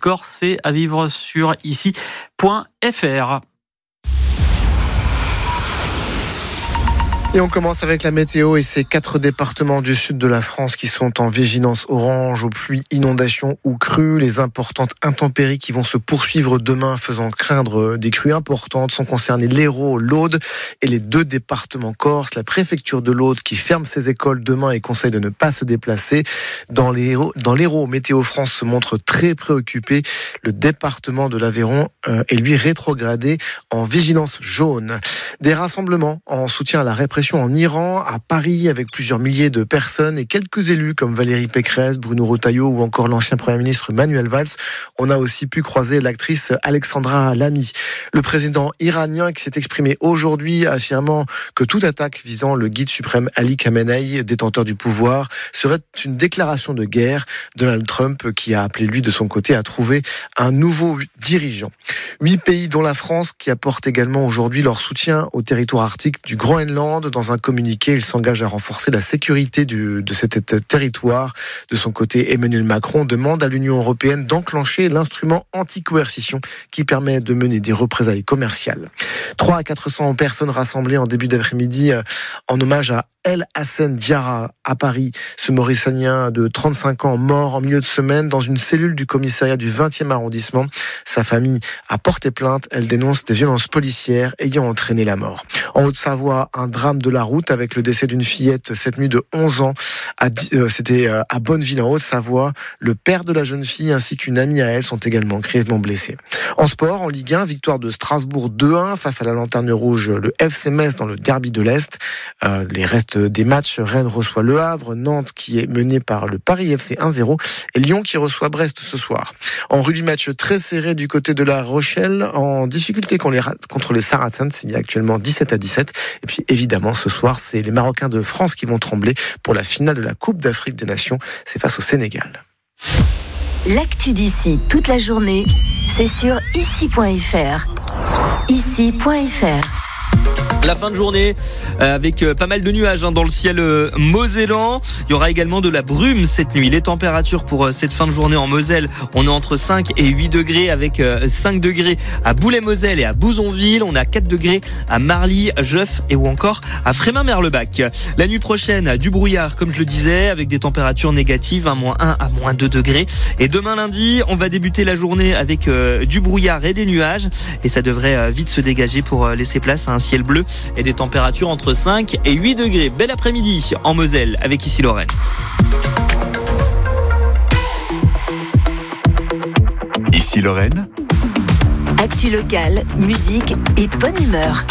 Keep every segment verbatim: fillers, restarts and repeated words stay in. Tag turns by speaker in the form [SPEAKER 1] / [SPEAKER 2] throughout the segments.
[SPEAKER 1] scores, c'est à vivre sur ici point f r.
[SPEAKER 2] Et on commence avec la météo et ces quatre départements du sud de la France qui sont en vigilance orange aux pluies, inondations ou crues. Les importantes intempéries qui vont se poursuivre demain, faisant craindre des crues importantes, sont concernés l'Hérault, l'Aude et les deux départements corses. La préfecture de l'Aude qui ferme ses écoles demain et conseille de ne pas se déplacer. Dans l'Hérault, dans l'Hérault, Météo France se montre très préoccupé. Le département de l'Aveyron euh, est lui rétrogradé en vigilance jaune. Des rassemblements en soutien à la répression en Iran, à Paris, avec plusieurs milliers de personnes et quelques élus comme Valérie Pécresse, Bruno Retailleau ou encore l'ancien Premier ministre Manuel Valls. On a aussi pu croiser l'actrice Alexandra Lamy. Le président iranien qui s'est exprimé aujourd'hui affirmant que toute attaque visant le guide suprême Ali Khamenei, détenteur du pouvoir, serait une déclaration de guerre. Donald Trump qui a appelé lui de son côté à trouver un nouveau dirigeant. Huit pays dont la France qui apportent également aujourd'hui leur soutien au territoire arctique du Groenland. Dans un communiqué, il s'engage à renforcer la sécurité du, de cet territoire. De son côté, Emmanuel Macron demande à l'Union européenne d'enclencher l'instrument anti-coercition qui permet de mener des représailles commerciales. trois à quatre cents personnes rassemblées en début d'après-midi en hommage à El Hassen Diarra à Paris. Ce Mauritanien de trente-cinq ans mort en milieu de semaine dans une cellule du commissariat du vingtième arrondissement. Sa famille a porté plainte. Elle dénonce des violences policières ayant entraîné la mort. En Haute-Savoie, un drame de la route avec le décès d'une fillette cette nuit de onze ans. C'était à Bonneville en Haute-Savoie. Le père de la jeune fille ainsi qu'une amie à elle sont également grièvement blessés. En sport, en Ligue un, victoire de Strasbourg deux à un face à la Lanterne Rouge, le F C Metz dans le derby de l'Est. Euh, les restes des matchs, Rennes reçoit Le Havre, Nantes qui est mené par le Paris F C un zéro et Lyon qui reçoit Brest ce soir. En rugby, match très serré du côté de La Rochelle, en difficulté contre les Saracens, il y a actuellement dix-sept à dix-sept. Et puis évidemment ce soir, c'est les Marocains de France qui vont trembler pour la finale de la Coupe d'Afrique des Nations, c'est face au Sénégal.
[SPEAKER 3] L'actu d'ici toute la journée, c'est sur ici point f r. ici point f r.
[SPEAKER 1] La fin de journée euh, avec euh, pas mal de nuages hein, dans le ciel euh, mosellan. Il y aura également de la brume cette nuit. Les températures pour euh, cette fin de journée en Moselle, on est entre cinq et huit degrés avec euh, cinq degrés à Boulay-Moselle et à Bouzonville. On a quatre degrés à Marly, Jeuf et ou encore à Frémin-Merlebac. La nuit prochaine, du brouillard comme je le disais avec des températures négatives, à moins un à moins deux degrés. Et demain lundi, on va débuter la journée avec euh, du brouillard et des nuages. Et ça devrait euh, vite se dégager pour euh, laisser place à un ciel bleu et des températures entre cinq et huit degrés. Bel après-midi en Moselle avec ici Lorraine.
[SPEAKER 4] Ici Lorraine.
[SPEAKER 3] Actu locale, musique et bonne humeur.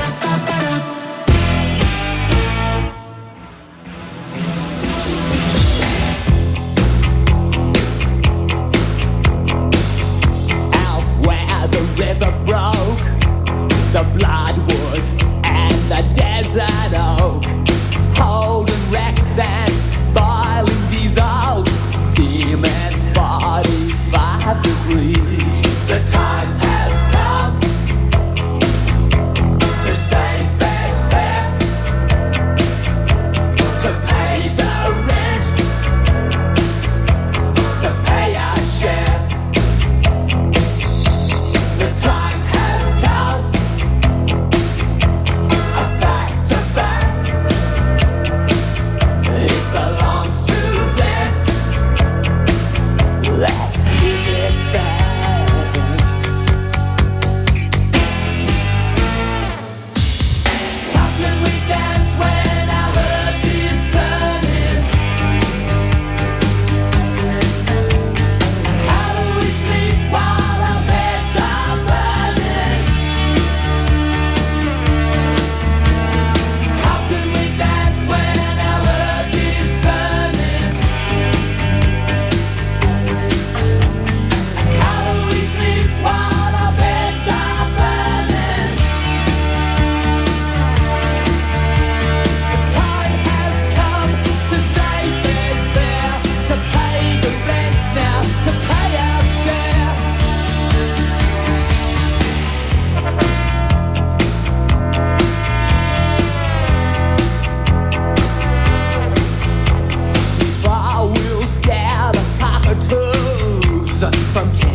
[SPEAKER 5] Out where the river broke, the bloodwood and the desert oak, holding wrecks and boiling diesels, steaming forty-five degrees. The time has come to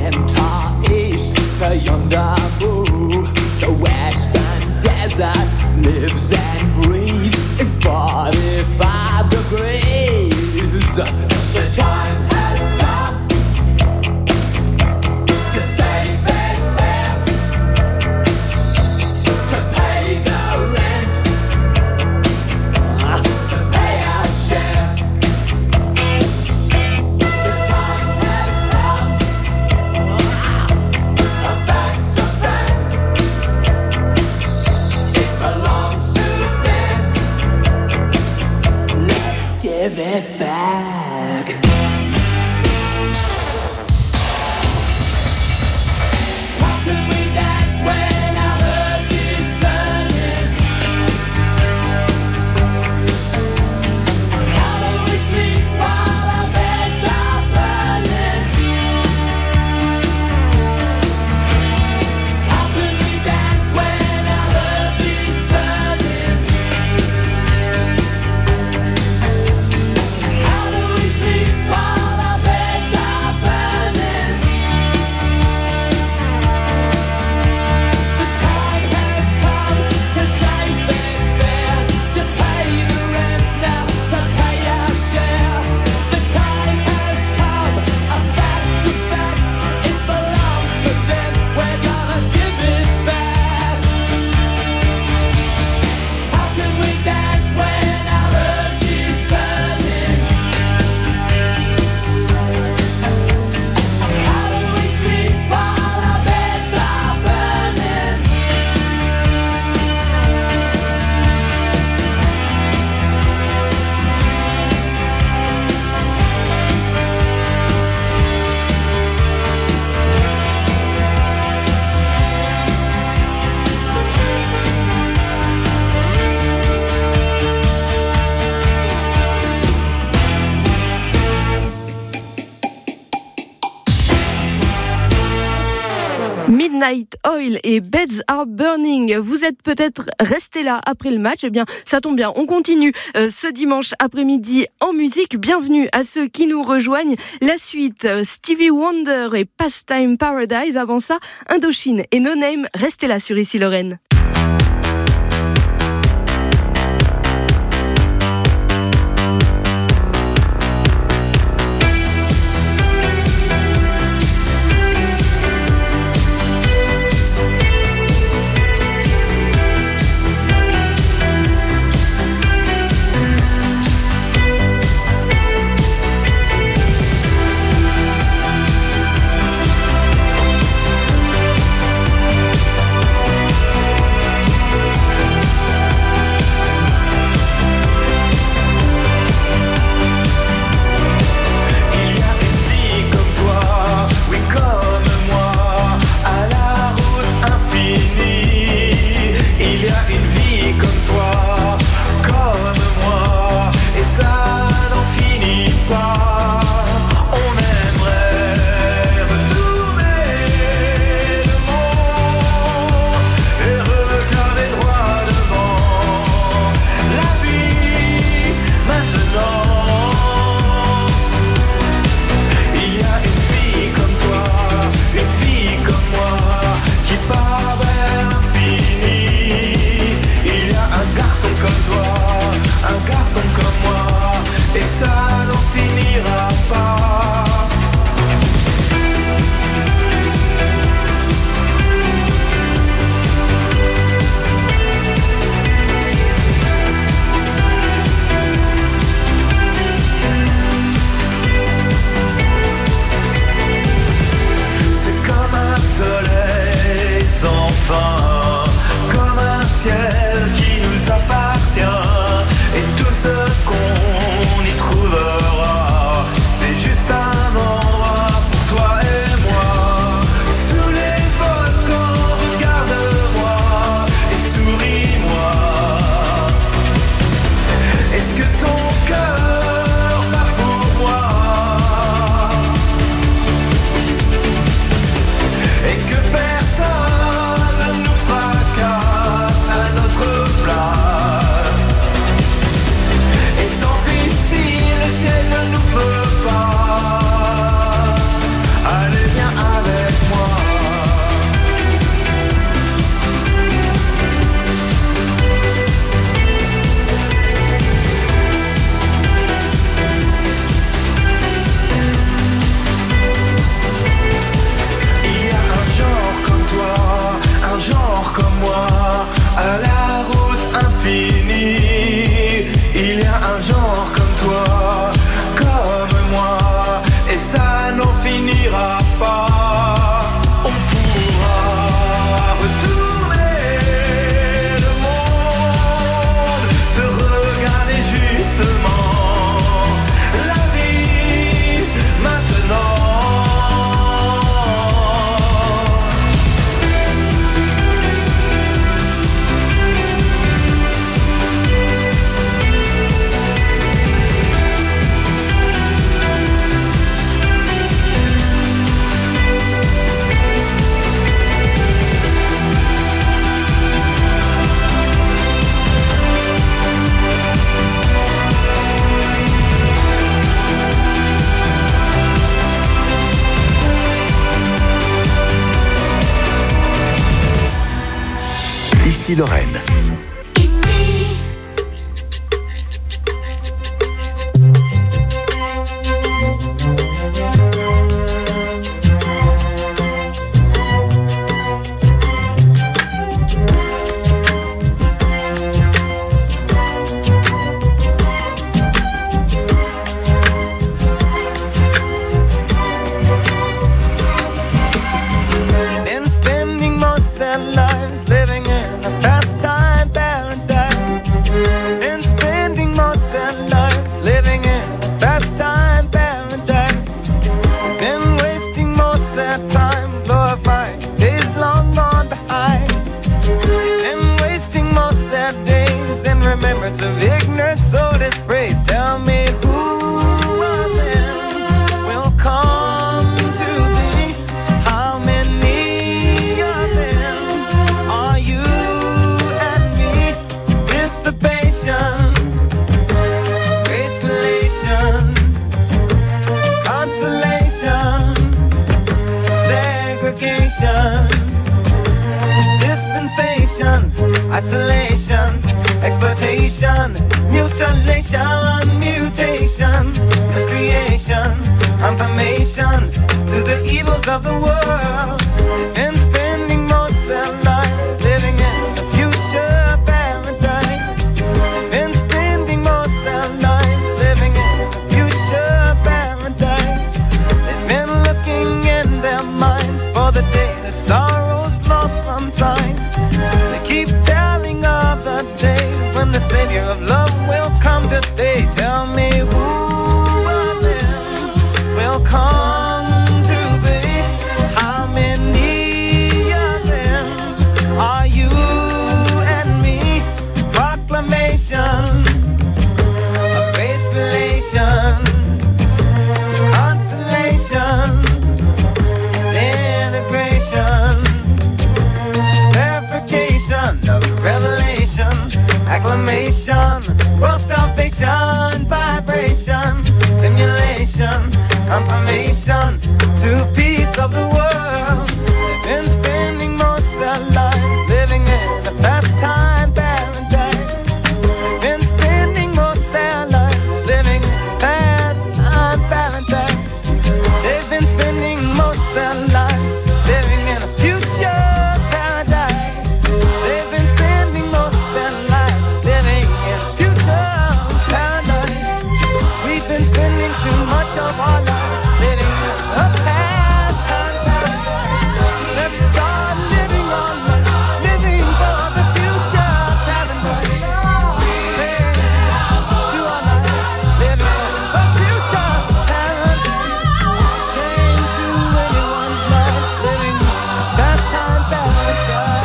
[SPEAKER 5] enter east to yonder moon. The western desert lives and breathes in forty-five degrees. The time has come to save fair's fair, to pay the rent, to pay our share. The time has come, a fact's a fact, it belongs to them. Let's give it back.
[SPEAKER 6] Midnight Oil et Beds Are Burning. Vous êtes peut-être restés là après le match. Eh bien, ça tombe bien. On continue euh, ce dimanche après-midi en musique. Bienvenue à ceux qui nous rejoignent. La suite, euh, Stevie Wonder et Pastime Paradise. Avant ça, Indochine et No Name. Restez là sur Ici Lorraine.
[SPEAKER 5] Personne ne nous fera
[SPEAKER 4] Ici Lorraine.
[SPEAKER 7] Been spending most their lives living in a pastime paradise. Been spending most their lives living in a pastime paradise. Been wasting most their time glorifying days long gone behind. Been wasting most their days in remembrance of ignorance, so dispraise. Tell me who of them will come to thee? How many of them are you and me? Dissipation, grace, relation, consolation, segregation, dispensation, isolation, exploitation, mutilation, mutation, miscreation, confirmation to the evils of the world. And spending most of their lives living in a future paradise. And spending most of their lives living in a future paradise. They've been looking in their minds for the day that sorrow's lost from time. They keep telling of the day when the Savior of love will come to stay. Tell me who of them will come to be? How many of them are you and me? Proclamation of grace, relation, consolation, integration, verification of revelation, acclamation, world salvation, vibration, stimulation, confirmation to peace of the world. They've been spending most of their lives living in a pastime paradise. They've been spending most of their lives living in a pastime paradise. They've been spending most of their lives living in a future paradise. They've been spending most of their lives living in a future paradise. We've been spending too much of our lives living in a pastime paradise. Let's start living on life, living for the future paradise. Pray to our lives, living for the future paradise. Chained to anyone's life, living in a pastime paradise.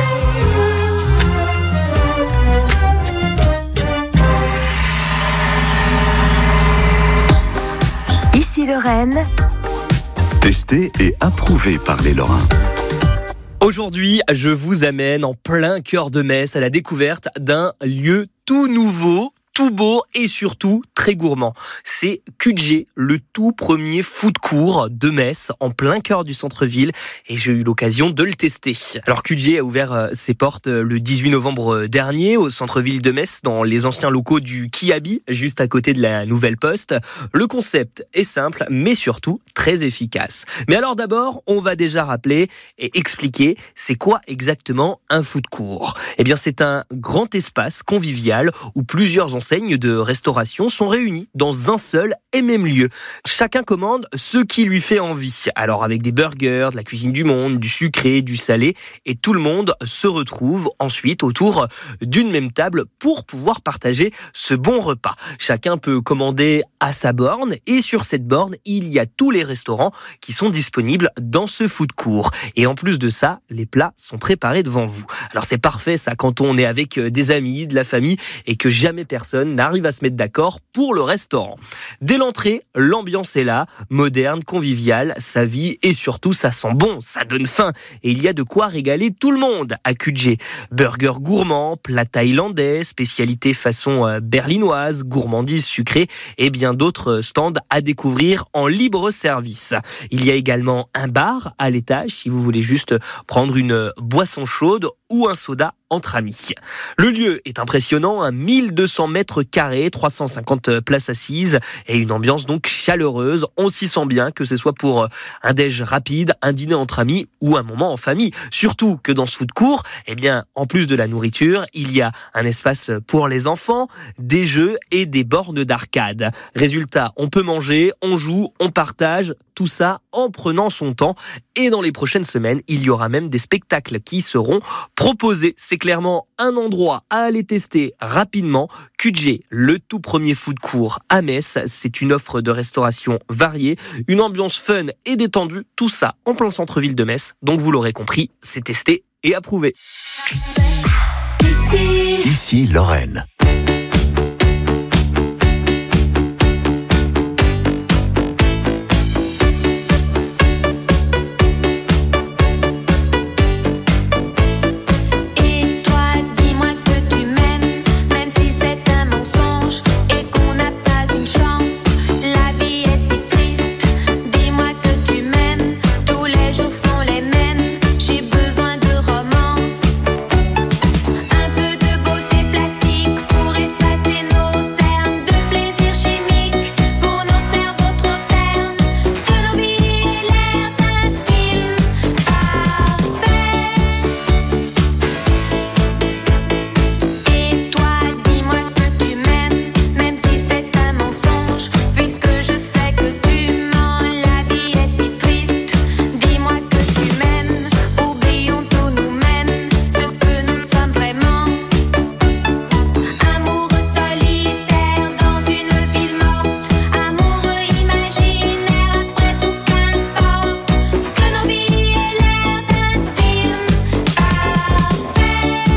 [SPEAKER 3] Ici Lorraine,
[SPEAKER 4] Testé et approuvé par les Lorrains.
[SPEAKER 1] Aujourd'hui, je vous amène en plein cœur de Metz à la découverte d'un lieu tout nouveau, tout beau et surtout très gourmand. C'est Q G, le tout premier food court de Metz, en plein cœur du centre-ville, et j'ai eu l'occasion de le tester. Alors Q G a ouvert ses portes le dix-huit novembre dernier au centre-ville de Metz, dans les anciens locaux du Kiabi, juste à côté de la Nouvelle Poste. Le concept est simple, mais surtout très efficace. Mais alors d'abord, on va déjà rappeler et expliquer c'est quoi exactement un food court. Eh bien, c'est un grand espace convivial où plusieurs enseignes de restauration sont réunies dans un seul et même lieu. Chacun commande ce qui lui fait envie. Alors avec des burgers, de la cuisine du monde, du sucré, du salé, et tout le monde se retrouve ensuite autour d'une même table pour pouvoir partager ce bon repas. Chacun peut commander à sa borne, et sur cette borne, il y a tous les restaurants qui sont disponibles dans ce food court. Et en plus de ça, les plats sont préparés devant vous. Alors c'est parfait ça quand on est avec des amis, de la famille, et que jamais personne n'arrive à se mettre d'accord pour le restaurant. Dès l'entrée, l'ambiance est là, moderne, conviviale, ça vit et surtout ça sent bon, ça donne faim. Et il y a de quoi régaler tout le monde à Q G. Burgers gourmands, plats thaïlandais, spécialités façon berlinoise, gourmandises sucrées et bien d'autres stands à découvrir en libre service. Il y a également un bar à l'étage si vous voulez juste prendre une boisson chaude ou un soda entre amis. Le lieu est impressionnant, hein, mille deux cents mètres carrés, trois cent cinquante places assises et une ambiance donc chaleureuse. On s'y sent bien, que ce soit pour un déj rapide, un dîner entre amis ou un moment en famille. Surtout que dans ce food court, eh bien, en plus de la nourriture, il y a un espace pour les enfants, des jeux et des bornes d'arcade. Résultat, on peut manger, on joue, on partage, tout ça en prenant son temps. Et dans les prochaines semaines, il y aura même des spectacles qui seront proposés. C'est clairement un endroit à aller tester rapidement. Q G, le tout premier food court à Metz. C'est une offre de restauration variée, une ambiance fun et détendue. Tout ça en plein centre-ville de Metz. Donc vous l'aurez compris, c'est testé et approuvé.
[SPEAKER 3] Ici,
[SPEAKER 4] Ici Lorraine.
[SPEAKER 8] Et toi, dis-moi que tu m'aimes, même si c'est un mensonge et qu'on n'a pas une chance. La vie est si triste. Dis-moi que tu m'aimes, tous les jours sont les mêmes. J'ai besoin de romance, un peu de beauté plastique pour effacer nos cernes, de plaisir chimique pour nos cerveaux trop ternes. Que nos vies aient l'air d'un film parfait. Et toi, dis-moi que tu m'aimes, même si c'est un mensonge, puisque je sais que tu mens. La vie est si triste. Dis-moi que tu m'aimes, oublions tout nous-mêmes, ce que nous sommes vraiment. Amoureux solitaire dans une ville morte, amoureux imaginaire après tout qu'importe. Que nos vies aient l'air d'un film parfait.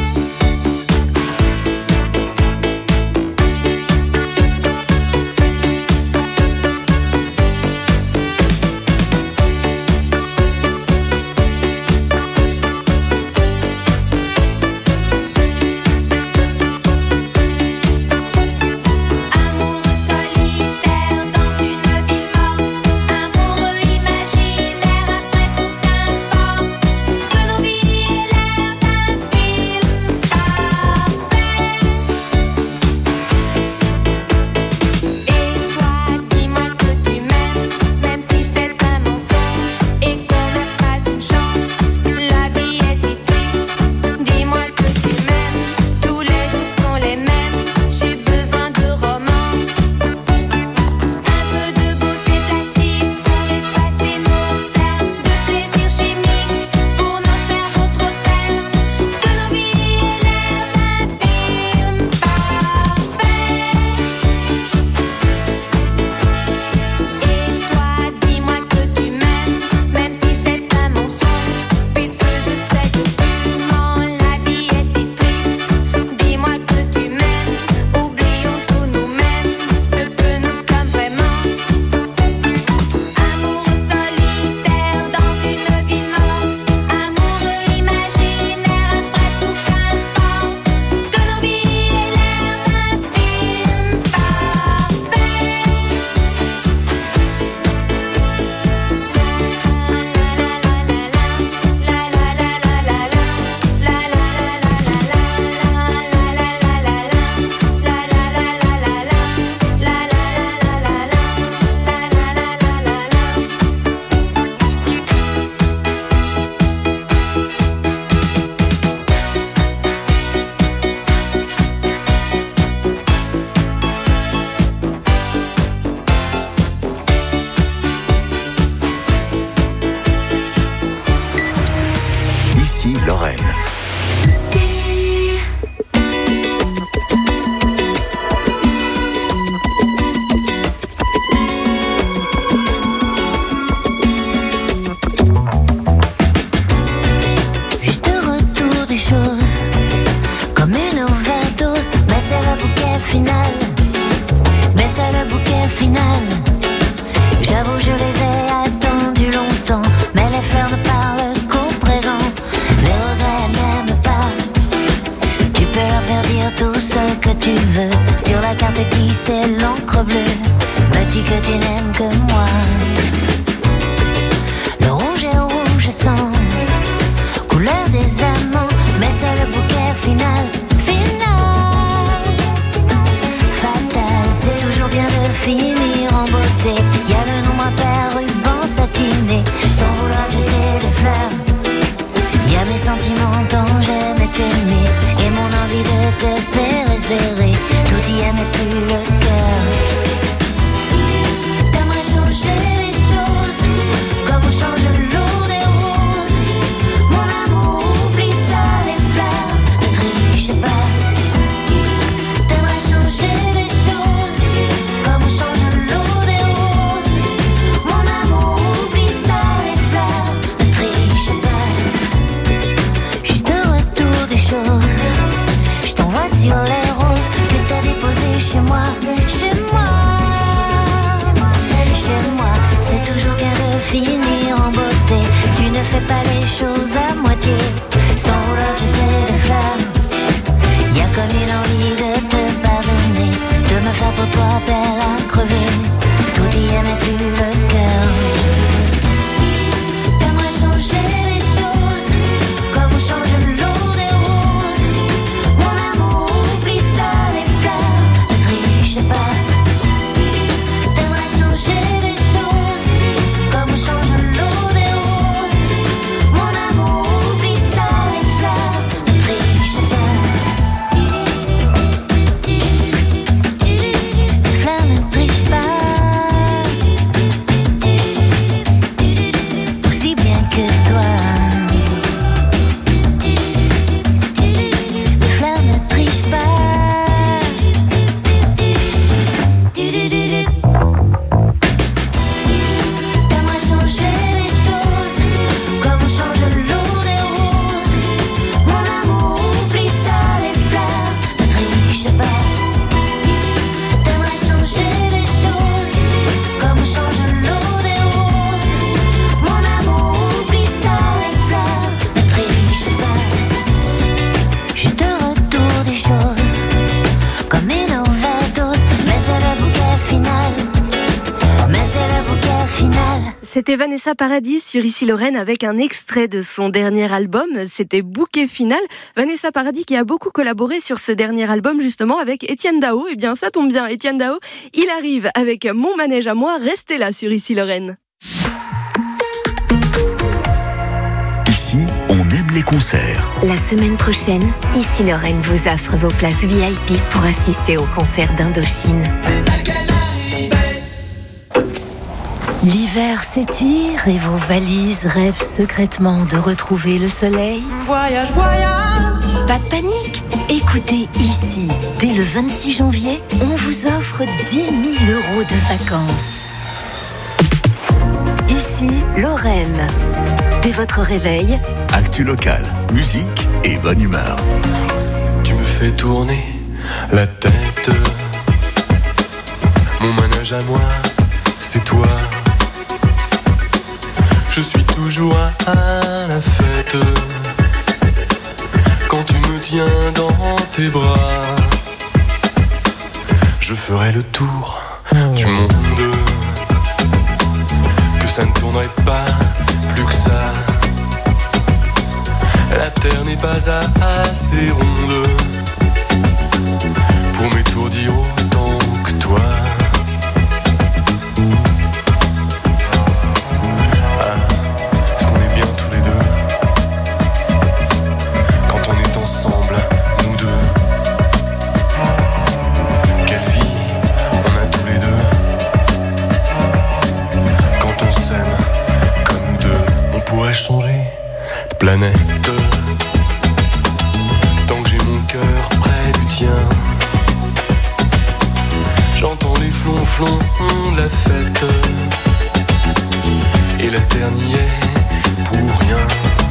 [SPEAKER 8] Amoureux solitaire dans une ville morte, amoureux imaginaire après tout qu'importe. Que nos vies aient l'air d'un film parfait. Et toi, dis-moi que tu m'aimes, même si c'est un mensonge et qu'on n'a pas une chance. La vie est si triste. Dis-moi que tu m'aimes, tous les jours sont les mêmes. J'ai besoin de romance, un peu de beauté plastique pour effacer nos cernes, de plaisir chimique pour nos cerveaux trop ternes. Que nos vies aient l'air d'un film parfait. Et toi, dis-moi que tu m'aimes, même si c'est un mensonge, puisque je sais que tu mens. La vie est si triste. Dis-moi que tu m'aimes, oublions tout nous-mêmes, ce que nous sommes vraiment. Amoureux solitaire dans une ville morte, amoureux imaginaire après tout qu'importe. Que nos vies aient l'air d'un film parfait.
[SPEAKER 4] Ici Lorraine.
[SPEAKER 8] Juste retour des choses, comme une overdose, mais c'est le bouquet final. Mais c'est le bouquet final. J'avoue, je les ai attendus longtemps, mais les fleurs ne parlent qu'au présent. Les regrets n'aiment pas. Tu peux leur faire dire tout ce que tu veux. Sur la carte qui c'est l'encre bleue. Me dis que tu n'aimes que moi. Le rouge est rouge sang, couleur des amants, mais c'est le bouquet final. fais pas les choses à moitié, sans vouloir jeter des fleurs. Y a comme une envie de te pardonner, de me faire pour toi belle à crever. Tout y est mais plus le cœur. T'aimerais changer les choses, comme on change l'eau des roses. Mon amour, oublie ça, les fleurs, ne triche pas. T'aimerais changer les choses, comme on change l'eau des roses. Mon amour, oublie ça, les fleurs, ne triche pas. Les fleurs ne trichent pas. Aussi bien que toi. Les fleurs ne trichent pas. T'aimerais changer les choses, comme on change l'eau des roses. Mon amour, oublie ça, les fleurs, ne triche pas. T'aimerais changer les choses, comme on change l'eau des roses. Mon amour, oublie ça, les fleurs, ne triche pas. Juste un retour des choses, comme une overdose, mais c'est le bouquet final. Mais c'est le bouquet final.
[SPEAKER 6] C'était Vanessa Paradis sur Ici Lorraine avec un extrait de son dernier album. C'était Bouquet Final. Vanessa Paradis qui a beaucoup collaboré sur ce dernier album justement avec Étienne Dao. Eh bien ça tombe bien, Étienne Dao, il arrive avec Mon manège à moi. Restez là sur Ici Lorraine.
[SPEAKER 4] Ici, on aime les concerts.
[SPEAKER 3] La semaine prochaine, Ici Lorraine vous offre vos places V I P pour assister au concert d'Indochine.
[SPEAKER 9] L'hiver s'étire et vos valises rêvent secrètement de retrouver le soleil.
[SPEAKER 5] Voyage, voyage.
[SPEAKER 9] Pas de panique. Écoutez Ici, dès le vingt-six janvier, on vous offre dix mille euros de vacances. Ici, Lorraine. Dès votre réveil,
[SPEAKER 4] Actu local, musique et bonne humeur.
[SPEAKER 10] Tu me fais tourner la tête. Mon manège à moi, c'est toi. Je suis toujours à la fête quand tu me tiens dans tes bras. Je ferai le tour du monde, que ça ne tournerait pas plus que ça. La terre n'est pas assez ronde pour m'étourdir autant que toi. Changer de planète tant que j'ai mon cœur près du tien. J'entends les flonflons de la fête et la terre n'y est pour rien.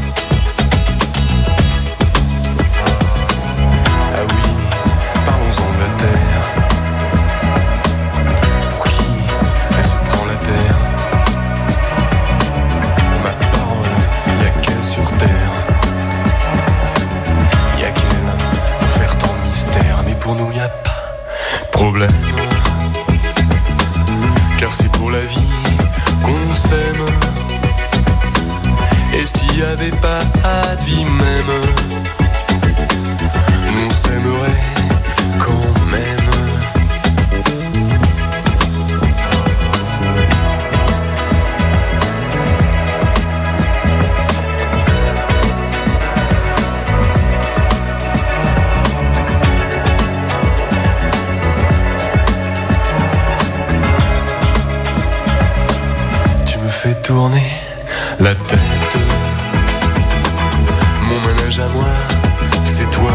[SPEAKER 10] Ah oui, parlons-en de la terre. Pour qui elle se prend la terre? Pour nous y a pas de problème, car c'est pour la vie qu'on s'aime. Et s'il y avait pas de vie même, nous on s'aimerait quand même. Fais tourner la tête. Mon manège à moi, c'est toi.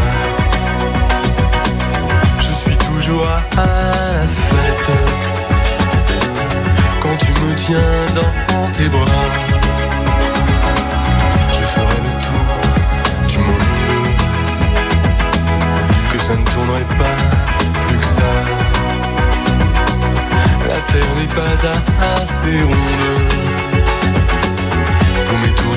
[SPEAKER 10] Je suis toujours à la fête quand tu me tiens dans tes bras. Je ferai le tour du monde, que ça ne tournerait pas plus que ça. La terre n'est pas assez ronde pour m'étourdir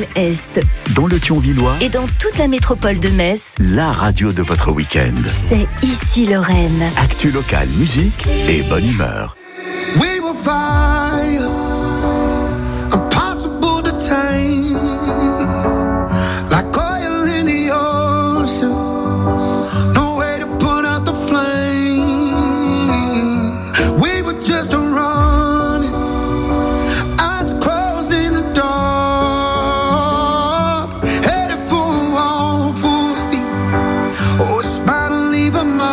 [SPEAKER 3] Est.
[SPEAKER 4] Dans le Thionvillois,
[SPEAKER 3] Et dans toute la métropole de Metz,
[SPEAKER 4] la radio de votre week-end.
[SPEAKER 3] c'est Ici Lorraine.
[SPEAKER 4] Actu locale, musique et bonne humeur.
[SPEAKER 11] We will find impossible to tame, like oil in the ocean. No way to put out the flame. We were just running, eyes closed in the dark, headed for a wall full speed. Oh, it's about to leave a mark.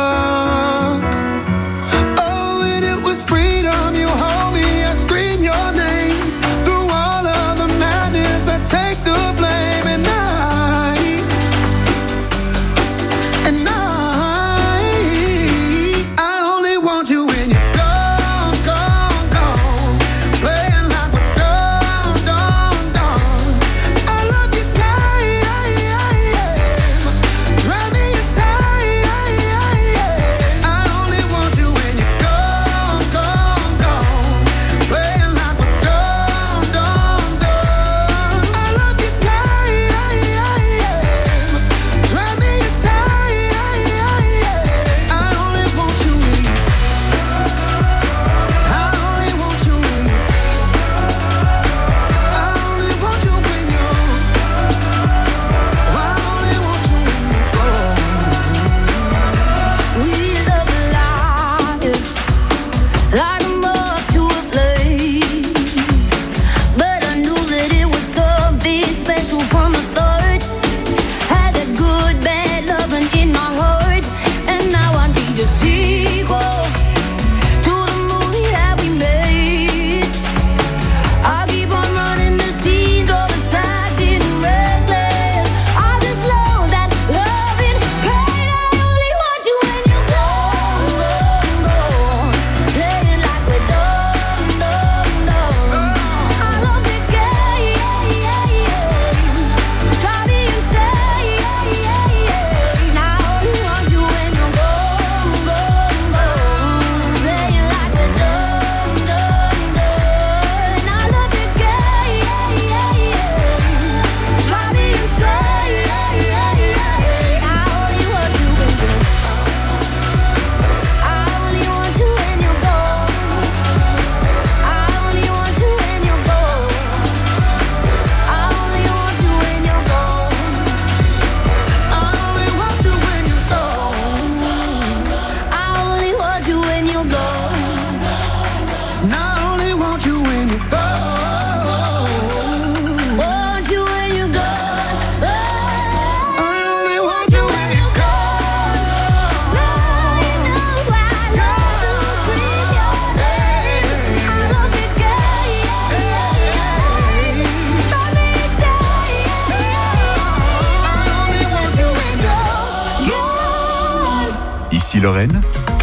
[SPEAKER 4] Ici Lorraine,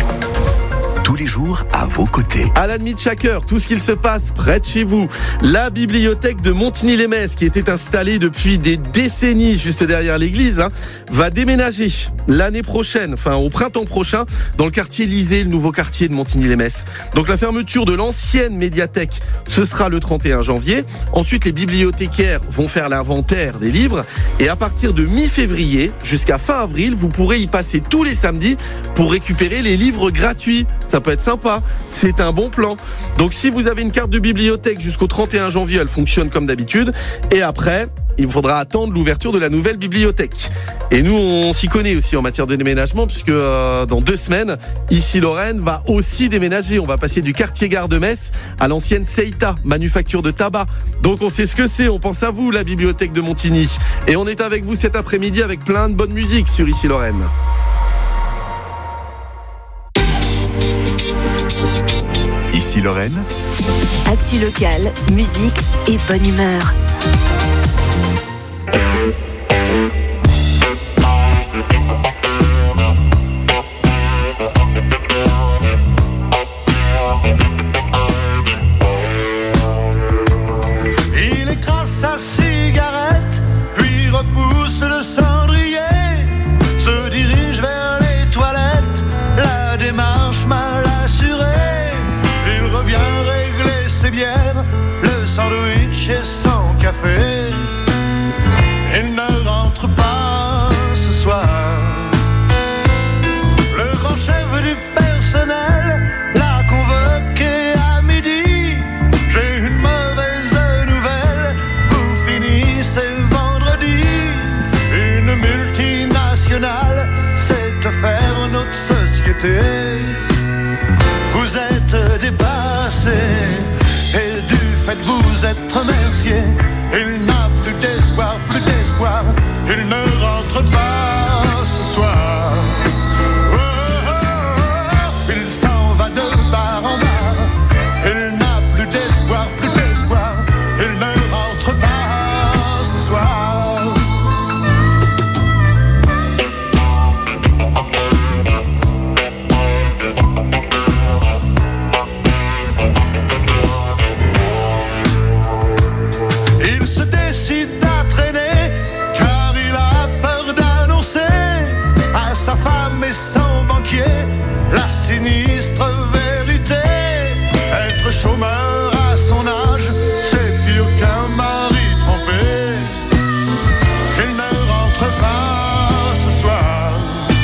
[SPEAKER 4] tous les jours à vos côtés.
[SPEAKER 12] Alan Mitchaker, tout ce qu'il se passe près de chez vous. La bibliothèque de Montigny-lès-Metz, qui était installée depuis des décennies juste derrière l'église, hein, va déménager l'année prochaine, enfin au printemps prochain, dans le quartier Lysée, le nouveau quartier de Montigny-lès-Metz. Donc la fermeture de l'ancienne médiathèque, ce sera le trente et un janvier. Ensuite, les bibliothécaires vont faire l'inventaire des livres. Et à partir de mi-février jusqu'à fin avril, vous pourrez y passer tous les samedis pour récupérer les livres gratuits. Ça peut être sympa, c'est un bon plan. Donc si vous avez une carte de bibliothèque jusqu'au trente et un janvier, elle fonctionne comme d'habitude. Et après, il faudra attendre l'ouverture de la nouvelle bibliothèque. Et nous, on s'y connaît aussi en matière de déménagement, puisque euh, dans deux semaines, Ici Lorraine va aussi déménager. On va passer du quartier Gare de Metz à l'ancienne Seita, manufacture de tabac. Donc on sait ce que c'est, on pense à vous, la bibliothèque de Montigny. Et on est avec vous cet après-midi avec plein de bonne musique sur Ici Lorraine.
[SPEAKER 4] Ici Lorraine,
[SPEAKER 3] Actu locale, musique et bonne humeur.
[SPEAKER 11] Il écrase sa cigarette, puis repousse le cendrier, se dirige vers les toilettes, la démarche mal assurée. Il revient régler ses bières, le sandwich et son café. société. Vous êtes dépassé et du fait que vous êtes remercié, il n'a plus d'espoir, plus d'espoir, il ne rentre pas ce soir. Oh, oh, oh, il s'en va de bar en bar, il n'a plus d'espoir, plus d'espoir, il ne rentre pas ce soir. Sa femme et son banquier, la sinistre vérité. Être chômeur à son âge, c'est pire qu'un mari trompé. Il ne rentre pas ce soir.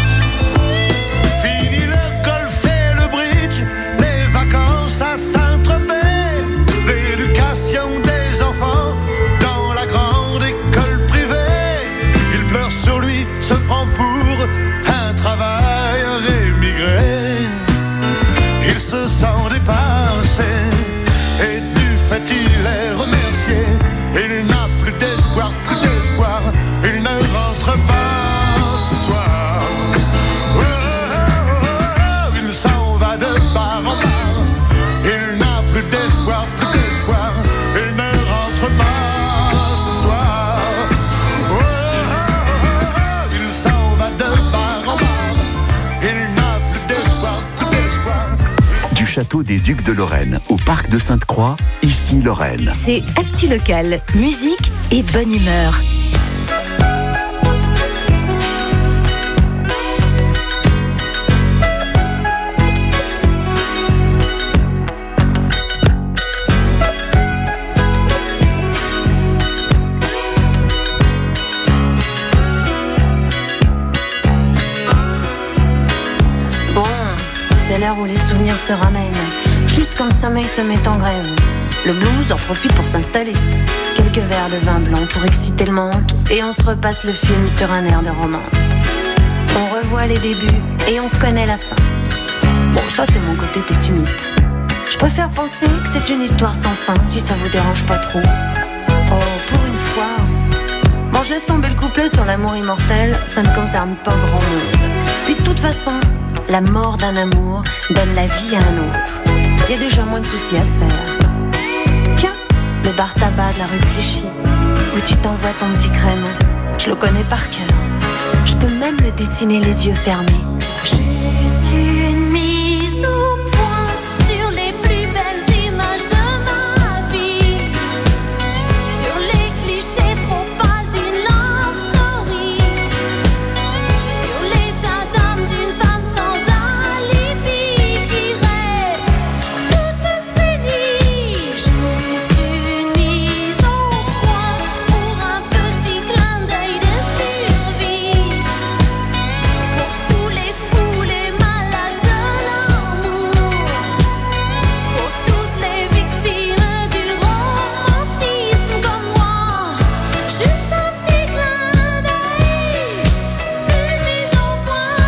[SPEAKER 11] Fini le golf et le bridge, les vacances à Saint-Tropez, l'éducation des enfants dans la grande école privée. Il pleure sur lui, se prend pour travailleur émigré, il se sent dépassé et du fait il est remercié. Il n'a plus d'espoir, plus d'espoir, il ne rentre pas ce soir. Oh, oh, oh, oh, il s'en va de bar en bar, il n'a plus d'espoir, plus d'espoir, il ne rentre pas ce soir. Oh, oh, oh, oh, il s'en va de bar.
[SPEAKER 4] Du château des Ducs de Lorraine au parc de Sainte-Croix, ici Lorraine.
[SPEAKER 9] C'est Actu Local, musique et bonne humeur.
[SPEAKER 13] C'est l'heure où les souvenirs se ramènent, juste quand le sommeil se met en grève. Le blues en profite pour s'installer. Quelques verres de vin blanc pour exciter le manque, et on se repasse le film sur un air de romance. On revoit les débuts et on connaît la fin. Bon, ça c'est mon côté pessimiste. Je préfère penser que c'est une histoire sans fin, si ça vous dérange pas trop. Oh, pour une fois. Bon, je laisse tomber le couplet sur l'amour immortel, ça ne concerne pas grand monde. Puis de toute façon, la mort d'un amour donne la vie à un autre. Il y a déjà moins de soucis à se faire. Tiens, le bar tabac de la rue de Clichy, où tu t'envoies ton petit crème, je le connais par cœur. Je peux même le dessiner les yeux fermés. Juste une mise au point sur les plus belles images de ma vie, sur les clichés trop pâles d'une love story, sur l'état d'âme d'une femme sans alibi qui rêve toute ses nuits. Juste une mise au point pour un petit clin d'œil de survie, pour tous les fous, les malades de l'amour, pour toutes les victimes du romantisme comme moi. Juste un petit clin d'œil, une mise au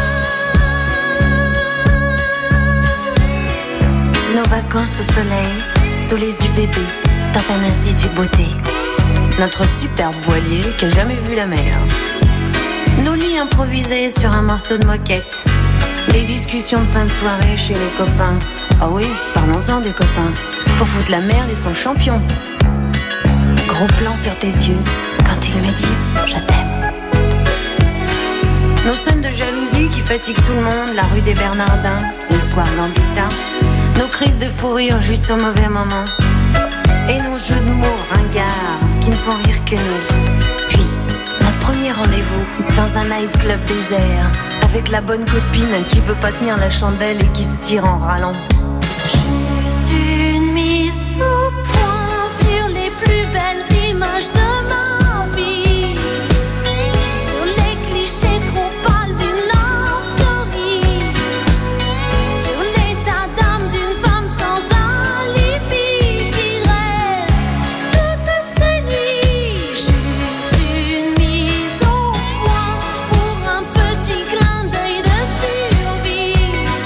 [SPEAKER 13] point. Nos vacances au soleil, sous les U V B, dans un institut de beauté. Notre superbe voilier qui a jamais vu la mer. Nos lits improvisés sur un morceau de moquette. Les discussions de fin de soirée chez les copains. Ah oui, parlons-en des copains. Pour foutre la merde et son champion. Gros plan sur tes yeux quand ils me disent je t'aime. Nos scènes de jalousie qui fatiguent tout le monde. La rue des Bernardins, le square Gambetta. Nos crises de fou rire juste au mauvais moment. Et nos jeux de mots ringards qui ne font rire que nous. Puis, notre premier rendez-vous dans un nightclub désert, avec la bonne copine qui veut pas tenir la chandelle et qui se tire en râlant. Juste une mise au point sur les plus belles images de ma vie, sur les clichés trop pâles d'une love story, sur l'état d'âme d'une femme sans alibi qui rêve toutes ses nuits. Juste une mise au point pour un petit clin d'œil de survie,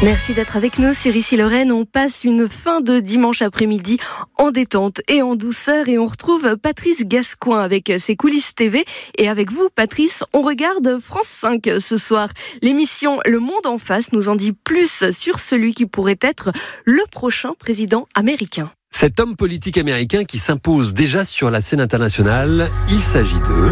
[SPEAKER 6] Merci d'être avec nous sur Ici Lorraine. On passe une fin de dimanche après-midi en détente et en douceur et on retrouve Patrice Gascoin avec ses coulisses T V. Et avec vous, Patrice, on regarde France cinq ce soir. L'émission Le Monde en face nous en dit plus sur celui qui pourrait être le prochain président américain.
[SPEAKER 14] Cet homme politique américain qui s'impose déjà sur la scène internationale, il s'agit de...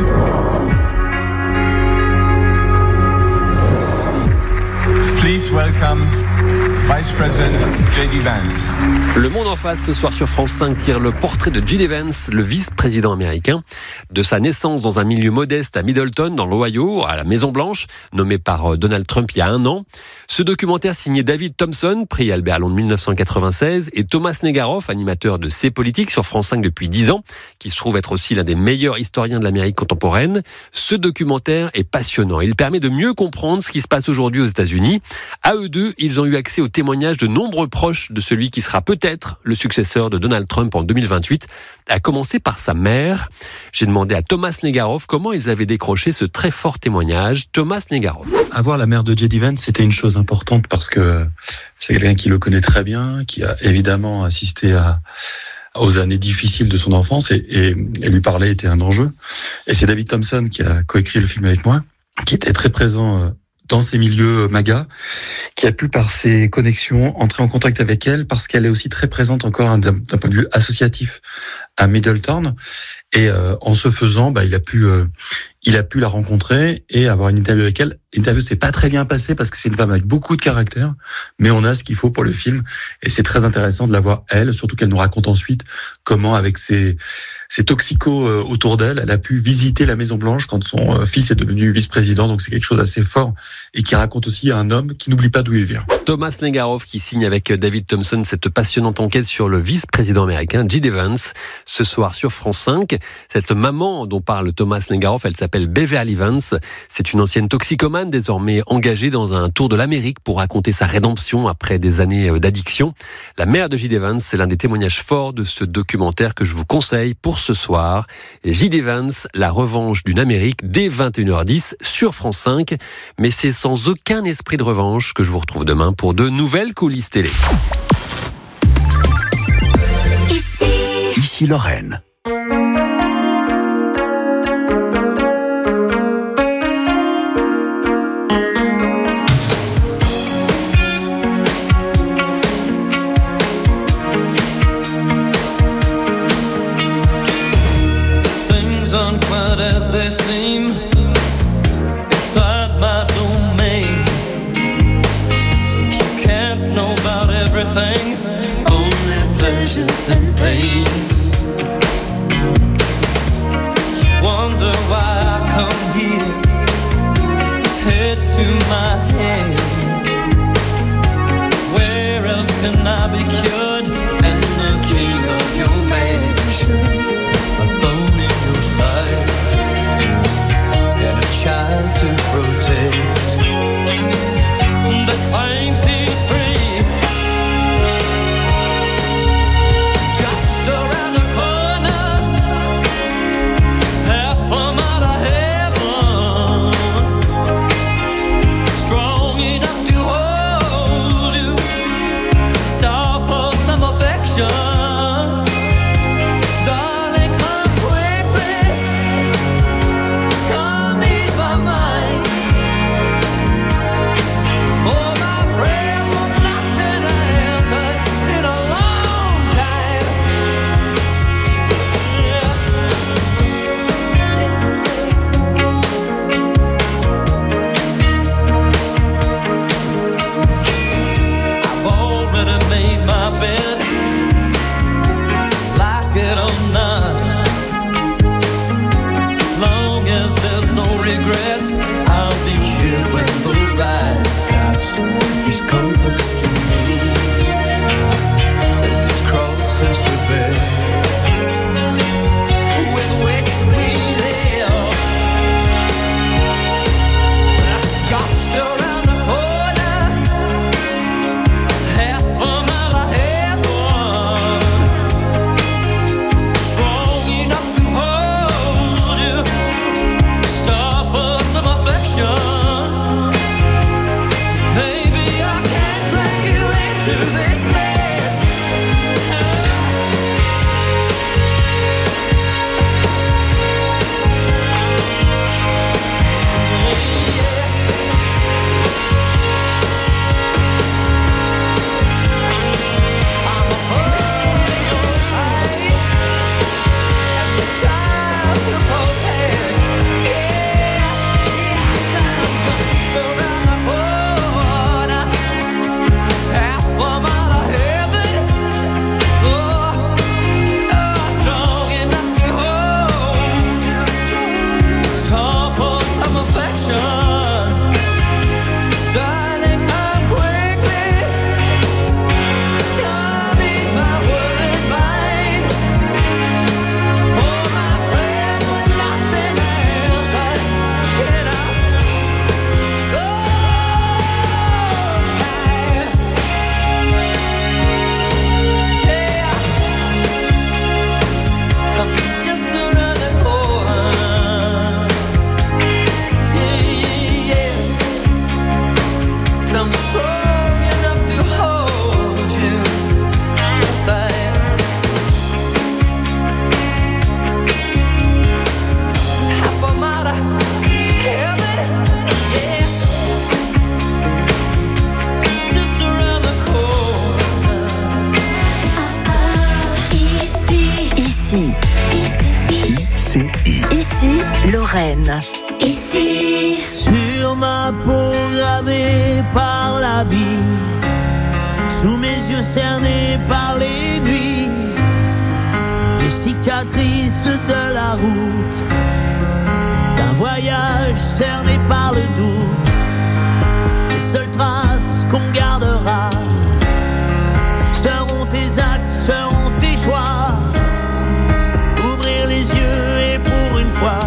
[SPEAKER 15] Please welcome Vice President J D Vance.
[SPEAKER 14] Le Monde en face ce soir sur France cinq tire le portrait de J D Vance, le vice-président américain. De sa naissance dans un milieu modeste à Middleton, dans l'Ohio, à la Maison-Blanche, nommé par Donald Trump il y a un an. Ce documentaire signé David Thompson, prix Albert Londres mille neuf cent quatre-vingt-seize, et Thomas Negaroff, animateur de C'est Politique sur France cinq depuis dix ans, qui se trouve être aussi l'un des meilleurs historiens de l'Amérique contemporaine. Ce documentaire est passionnant. Il permet de mieux comprendre ce qui se passe aujourd'hui aux États-Unis. À eux deux, ils ont eu accès aux témoignages de nombreux proches de celui qui sera peut-être le successeur de Donald Trump en deux mille vingt-huit, à commencer par sa mère. J'ai demandé à Thomas Negaroff comment ils avaient décroché ce très fort témoignage. Thomas Negaroff.
[SPEAKER 16] Avoir la mère de J D Vance, c'était une chose importante parce que c'est quelqu'un qui le connaît très bien, qui a évidemment assisté à aux années difficiles de son enfance et, et, et lui parler était un enjeu. Et c'est David Thompson qui a coécrit le film avec moi, qui était très présent dans ces milieux MAGA, qui a pu, par ses connexions, entrer en contact avec elle, parce qu'elle est aussi très présente encore d'un, d'un point de vue associatif à Middletown. Et euh, en ce faisant, bah, il a pu, euh, il a pu la rencontrer et avoir une interview avec elle. L'interview s'est pas très bien passée parce que c'est une femme avec beaucoup de caractère, mais on a ce qu'il faut pour le film. Et c'est très intéressant de la voir elle, surtout qu'elle nous raconte ensuite comment, avec ses, ses toxicos euh, autour d'elle, elle a pu visiter la Maison Blanche quand son euh, fils est devenu vice-président. Donc c'est quelque chose d'assez fort et qui raconte aussi à un homme qui n'oublie pas d'où il vient.
[SPEAKER 14] Thomas Negaroff qui signe avec David Thompson cette passionnante enquête sur le vice-président américain J D Vance ce soir sur France cinq. Cette maman dont parle Thomas Negaroff, elle s'appelle Beverly Vance. C'est une ancienne toxicomane désormais engagée dans un tour de l'Amérique pour raconter sa rédemption après des années d'addiction. La mère de J D Vance, c'est l'un des témoignages forts de ce documentaire que je vous conseille pour ce soir. J D Vance, la revanche d'une Amérique dès vingt et une heures dix sur France cinq. Mais c'est sans aucun esprit de revanche que je vous retrouve demain pour de nouvelles coulisses télé.
[SPEAKER 4] Ici, Ici Lorraine.
[SPEAKER 17] Things aren't quite as they seem inside my domain. You can't know about everything, only pleasure and pain. You wonder why I come here, head to my hands. Where else can I be cured and the king of your mansion? A bone in your side and a child to protect that claims he's free. Just around the corner, half a mile of heaven, strong enough to hold you, star for
[SPEAKER 3] Lorraine.
[SPEAKER 17] Ici, sur ma peau gravée par la vie, sous mes yeux cernés par les nuits, les cicatrices de la route, d'un voyage cerné par le doute, les seules traces qu'on gardera seront tes actes, seront tes choix. Ouvrir les yeux et pour une fois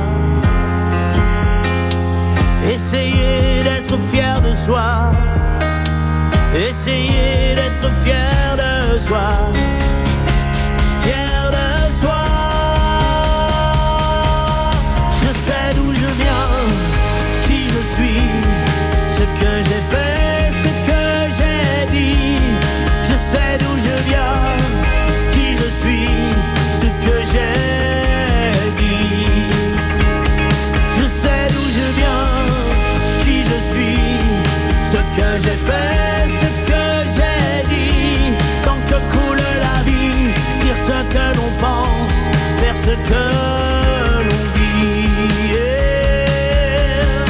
[SPEAKER 17] essayer d'être fier de soi, essayer d'être fier de soi, fier de soi. Je sais d'où je viens, qui je suis, ce que j'ai fait, ce que j'ai dit. Je sais d'où je viens, qui je suis, ce que j'ai dit. Je sais d'où je viens, qui je suis, ce que j'ai fait, ce que j'ai dit. Tant que coule la vie, dire ce que l'on pense, faire ce que l'on dit. Yeah.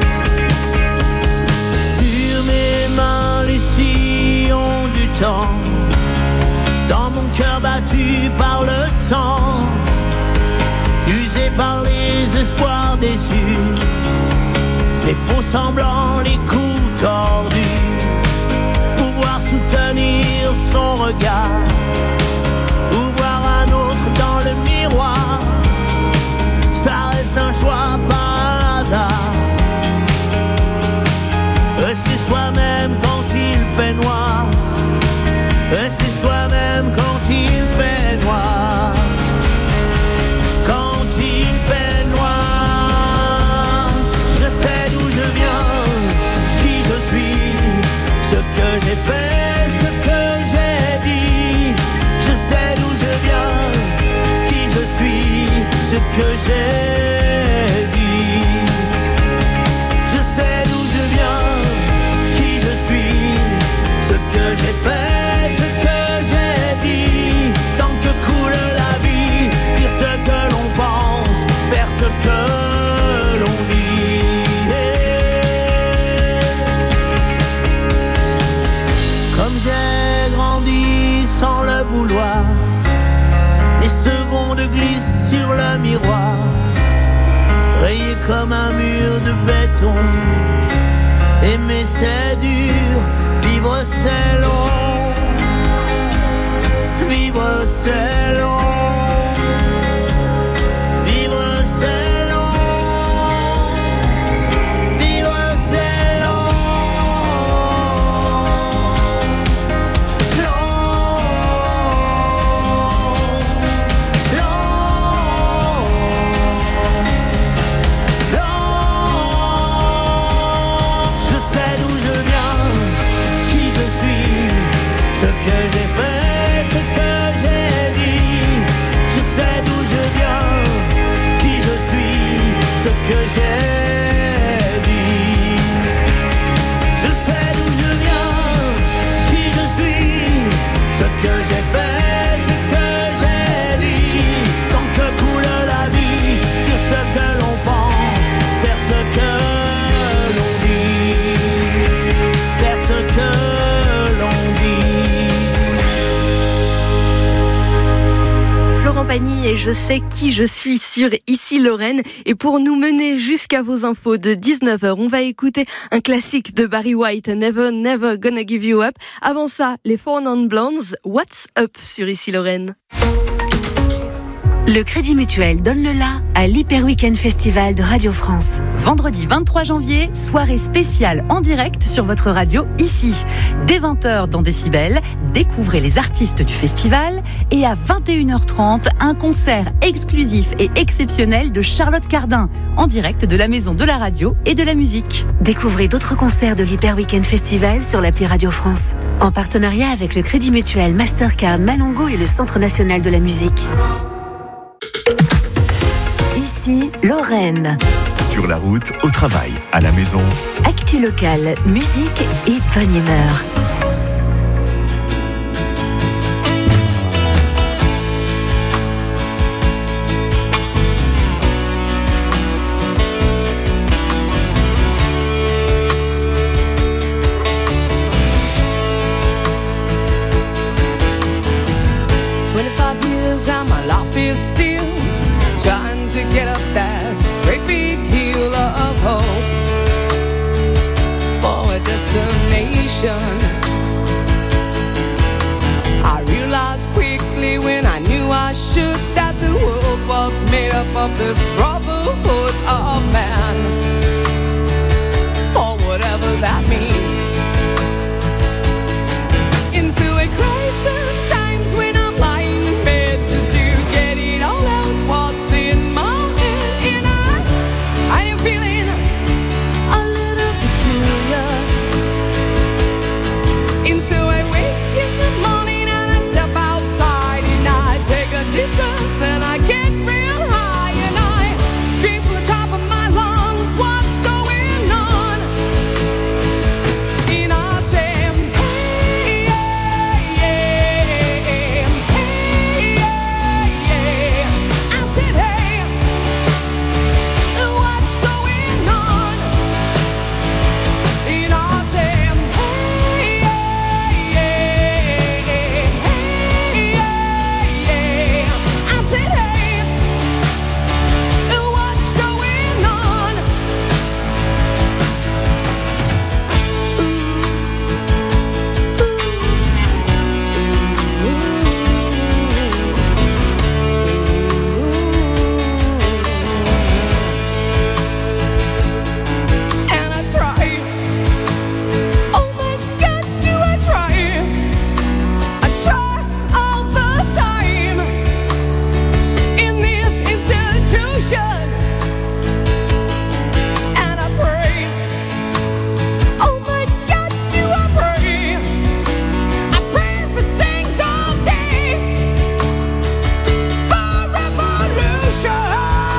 [SPEAKER 17] Sur mes mains les sillons du temps, dans mon cœur battu par le sang, usé par les espoirs déçus, les faux semblants, les coups tordus, pouvoir soutenir son regard, ou voir un autre dans le miroir, ça reste un choix par hasard. Rester soi-même quand il fait noir, rester soi-même quand il fait noir, quand il fait noir. Je sais d'où je viens, qui je suis, ce que j'ai fait, ce que j'ai dit. Je sais d'où je viens, qui je suis, ce que j'ai dit. Je sais d'où je viens, qui je suis, ce que j'ai fait, ce que j'ai dit. Tant que coule la vie, dire ce que l'on pense, faire ce que l'on dit. Comme j'ai grandi sans le vouloir, les secondes glissent sur le miroir, rayé comme un mur de béton. Aimer c'est dur, vivre c'est long, vivre c'est long, vivre c'est long, vivre c'est long, long, long, long. Je sais d'où je viens, qui je suis, ce que j'ai fait, ce que j'ai dit. Je sais d'où je viens, qui je suis, ce que j'ai dit. Je sais d'où je viens, qui je suis, ce que j'ai fait, ce que j'ai dit. Tant que coule la vie, dire ce que l'on pense, faire ce que l'on dit, faire ce que l'on dit.
[SPEAKER 6] Florent Pagny et Je sais qui je suis sur Ici Lorraine. Et pour nous mener jusqu'à vos infos de dix-neuf heures, on va écouter un classique de Barry White, Never Never Gonna Give You Up. Avant ça, les Four Non Blondes, What's Up sur Ici Lorraine.
[SPEAKER 3] Le Crédit Mutuel donne le la à l'Hyper Weekend Festival de Radio France.
[SPEAKER 18] Vendredi vingt-trois janvier, soirée spéciale en direct sur votre radio ici. Dès vingt heures dans Décibel, découvrez les artistes du festival et à vingt et une heures trente, un concert exclusif et exceptionnel de Charlotte Cardin en direct de la Maison de la Radio et de la Musique.
[SPEAKER 3] Découvrez d'autres concerts de l'Hyper Weekend Festival sur l'appli Radio France. En partenariat avec le Crédit Mutuel, Mastercard, Malongo et le Centre National de la Musique. Ici, Lorraine.
[SPEAKER 4] Sur la route, au travail, à la maison.
[SPEAKER 3] Actu locale, musique et bonne humeur.
[SPEAKER 5] this brotherhood of man, for whatever that means. Into a crisis times when I'm lying in bed just to get it all out what's in my head, and I, I am feeling a little peculiar. And so I wake in the morning and I step outside and I take a deep breath and I get real high and I scream from the top of my lungs, what's going on? And I say, hey, yeah, yeah, hey, yeah, yeah. I said, hey, what's going on? And I say, hey, yeah, yeah, hey, yeah, yeah. I said, hey, what's going on? And I try. Oh my God, do I try? I try all the time in this institution, and I pray. Oh my God, do I pray? I pray every single day for revolution.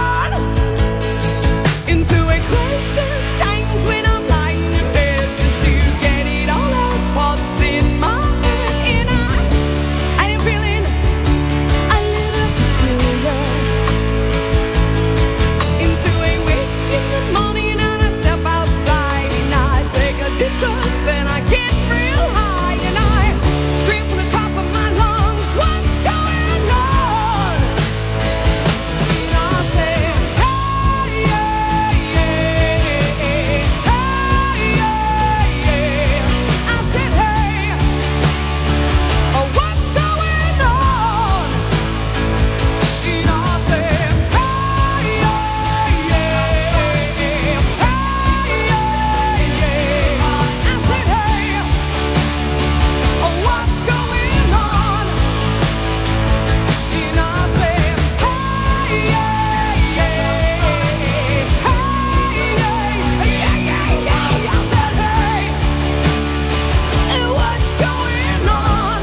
[SPEAKER 5] Into a crisis times when I'm lying in bed just to get it all out what's in my head, and I, I am feeling a little peculiar. Into a wake in the morning and I step outside and I take a deep breath and I get real high and I scream from the top of my lungs, what's going on? And I say, hey, yeah, yeah, hey, yeah, yeah. I said, hey, what's going on? And I say, hey, yeah, yeah, hey, yeah, yeah. I said, hey, what's going on? And I say, hey, yeah, yeah, hey, yeah, yeah, yeah. I said, hey, what's going on?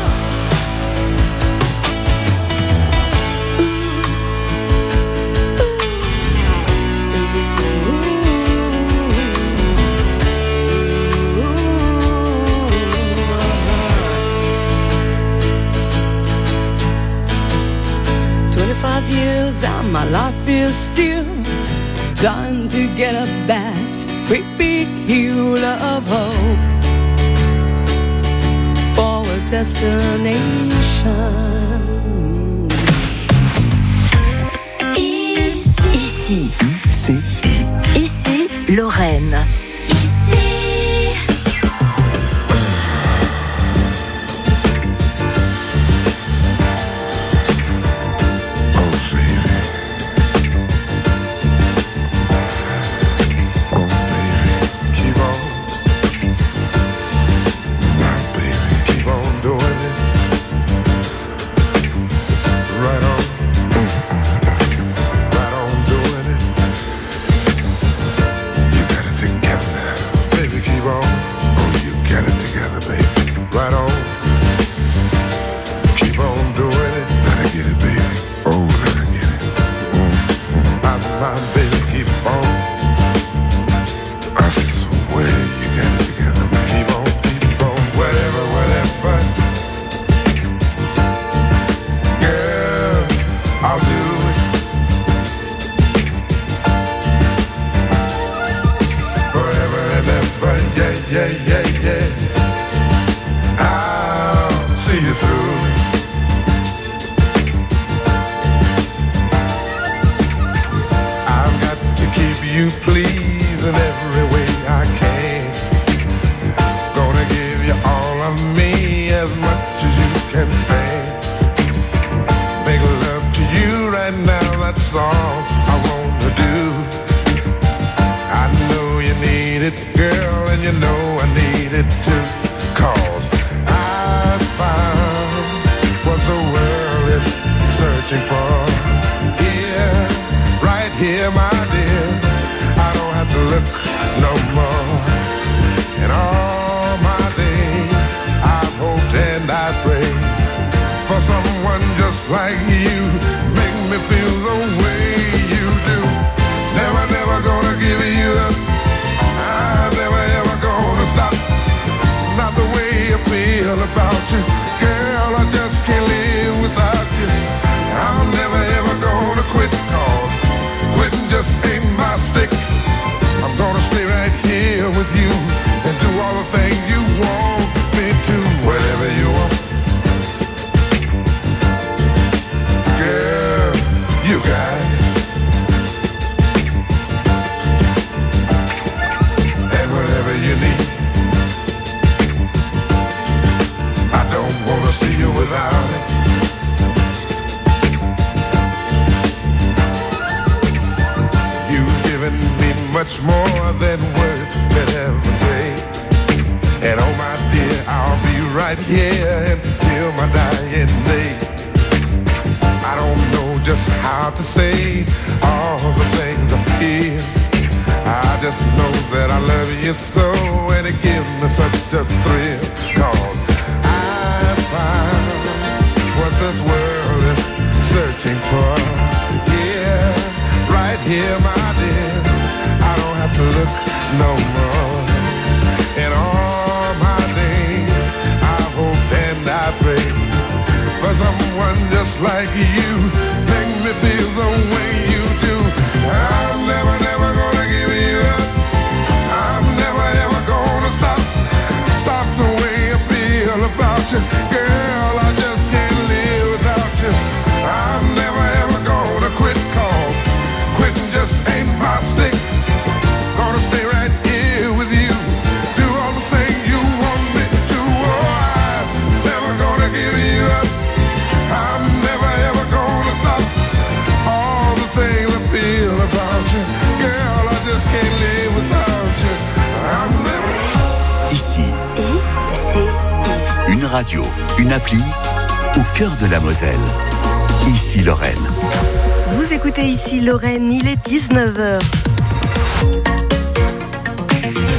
[SPEAKER 5] Twenty-five years and my life is still trying to get up that great big hill of hope for a destination.
[SPEAKER 9] Ici. Ici. Ici, Lorraine. Ici.
[SPEAKER 11] Keep on, my baby, keep on doing it. Right on, right on doing it. You got it together, baby, keep on. Oh, you got it together, baby. Right on, keep on doing it. Let her get it, baby. Oh, let her get it. Mm-hmm. My, my baby, keep on. I swear you got it together. Keep on, keep on, whatever, whatever. Girl, I'll do it. Forever and ever, yeah, yeah, yeah, yeah. I'll see you through. I've got to keep you pleased in every way I can. Gonna give you all of me as much as you can stand. Make love to you right now, that's all I want.
[SPEAKER 19] it, girl, and you know I need it too. Cause I found what the world is searching for. Here, right here, my dear, I don't have to look no more. And all my days, I've hoped and I prayed for someone just like you. Make me feel the way you do. Never, never gonna give you up. I'm never, ever gonna stop. Not the way I feel about you. Girl, I just can't live without you. I'm never, ever gonna quit, cause quitting just ain't my stick. I'm gonna stay right here with you and do all the things you want me to. Whatever you want. Girl, you got it. And whatever you need. I don't wanna see you without it. You've given me much more than words could ever say. And oh my dear, I'll be right here until my dying day. I don't know just how to say all the things I feel. I just know that I love you so, and it gives me such a thrill. Cause I found what this world is searching for. Yeah, right here, my dear, I don't have to look no more. And all my days, I hope and I pray for someone just like you. Make me feel the way you do. I'm never, never gonna give you up. I'm never, ever gonna stop. Stop the way I feel about you. Girl, I just can't live without you. I'm never, ever gonna quit, cause quitting just ain't my stick. Gonna stay right here with you. Do all the things you want me to. Oh, I'm never gonna give you up. I'm never ever gonna stop. All the things I feel about you. Girl, I just can't live without you. I'm never.
[SPEAKER 4] Ici, une radio, une appli au cœur de la Moselle. Ici Lorraine.
[SPEAKER 6] Vous écoutez Ici Lorraine, il est dix-neuf heures.